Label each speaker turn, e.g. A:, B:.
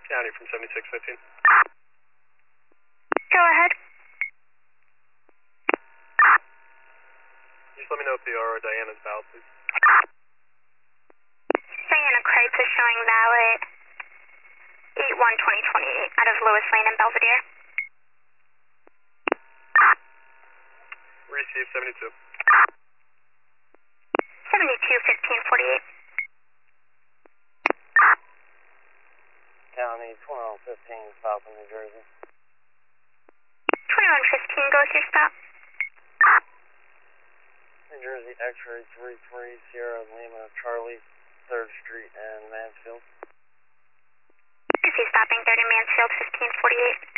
A: County from 7615.
B: Go ahead.
A: Just let me know if the RO Diana's valid, please.
B: Diana Kreitz is showing valid 8/1/2028 out of Lewis Lane in Belvedere.
A: Receive 72.
B: 72-15-48.
C: County 2115, south of New Jersey.
B: 2115 goes your stop.
C: New Jersey X-ray 33 Sierra Lima Charlie, 3rd Street and Mansfield.
B: Is he stopping 30 Mansfield 1548?